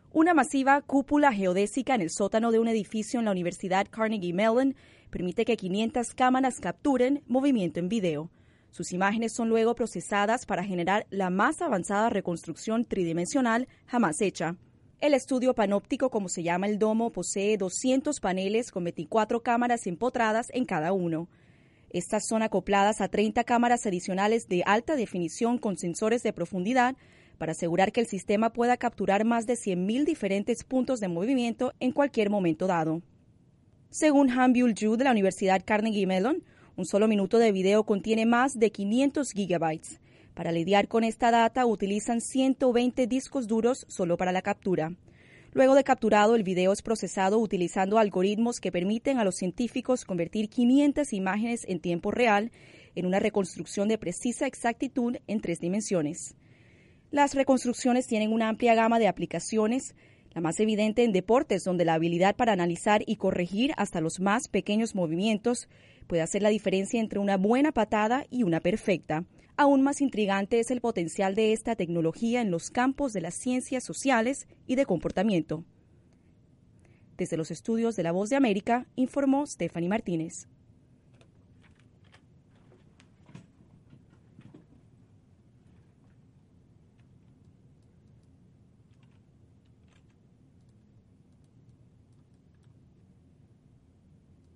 Una masiva cúpula geodésica en el sótano de un edificio en la Universidad Carnegie Mellon permite que 500 cámaras capturen movimiento en video. Sus imágenes son luego procesadas para generar la más avanzada reconstrucción tridimensional jamás hecha. El estudio panóptico, como se llama el domo, posee 200 paneles con 24 cámaras empotradas en cada uno. Estas son acopladas a 30 cámaras adicionales de alta definición con sensores de profundidad para asegurar que el sistema pueda capturar más de 100.000 diferentes puntos de movimiento en cualquier momento dado. Según Han-Byul Ju de la Universidad Carnegie Mellon, un solo minuto de video contiene más de 500 gigabytes. Para lidiar con esta data utilizan 120 discos duros solo para la captura. Luego de capturado, el video es procesado utilizando algoritmos que permiten a los científicos convertir 500 imágenes en tiempo real en una reconstrucción de precisa exactitud en 3 dimensiones. Las reconstrucciones tienen una amplia gama de aplicaciones, la más evidente en deportes, donde la habilidad para analizar y corregir hasta los más pequeños movimientos puede hacer la diferencia entre una buena patada y una perfecta. Aún más intrigante es el potencial de esta tecnología en los campos de las ciencias sociales y de comportamiento. Desde los estudios de La Voz de América, informó Stephanie Martínez.